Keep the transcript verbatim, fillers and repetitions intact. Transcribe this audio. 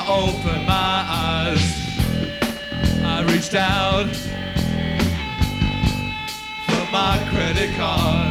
opened my eyes. I reached out for my credit card.